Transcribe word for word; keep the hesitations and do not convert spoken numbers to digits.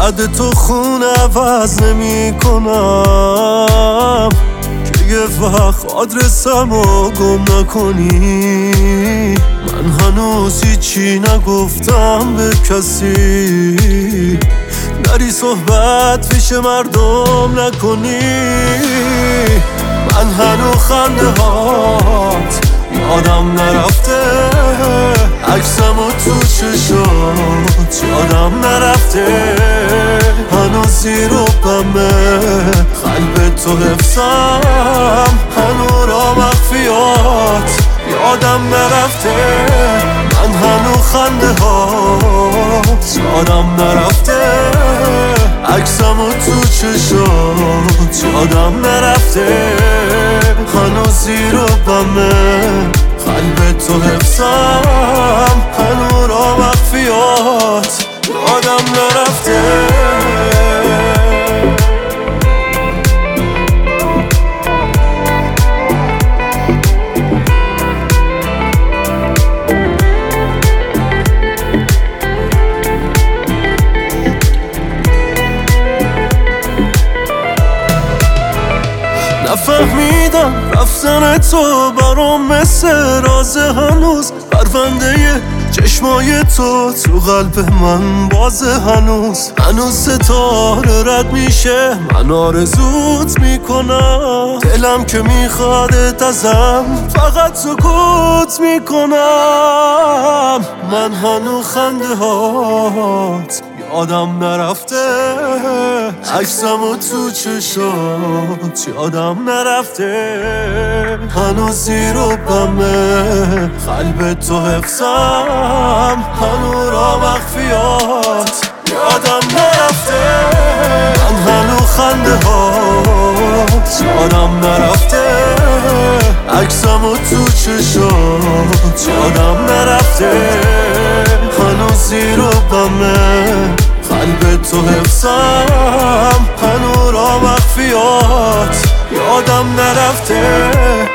بعد تو خون عوض نمی کنم که یه وقت آدرسم رو گم نکنی. من هنوز هیچی نگفتم به کسی، نری صحبت پیش مردم نکنی. من هنوز خنده هات یادم نرفته، عکسم و تو چشات یادم نرفته. هنوز زیر و بمه قلب تو حفظم، هنوز را مخفیات یادم نرفته. من هنوز خنده هات یادم نرفته، عکسم و تو چشات یادم نرفته. هنوز زیر و بمه قلب تو حفظم، هنوز را مخفیات یادم نرفته. نفهمیدم رفتن تو برام مثل راز، هنوز پرونده چشمای تو تو قلب من بازه. هنوز هنوز ستاره رد میشه، من آرزوت میکنم. دلم که میخوادت ازم فقط سکوت میکنم. من هنوز خنده هات یادم نرفته، عکسم و تو چشات یادم نرفته. هنوز زیر و بمه قلب تو حفظم، هنوز را مخفیات یادم نرفته. من هنوز خنده هات یادم نرفته، عکسم و تو چشات یادم نرفته. هنوز زیر و بمه قلب تو حفظم، هنوز را مخفیات یادم نرفته.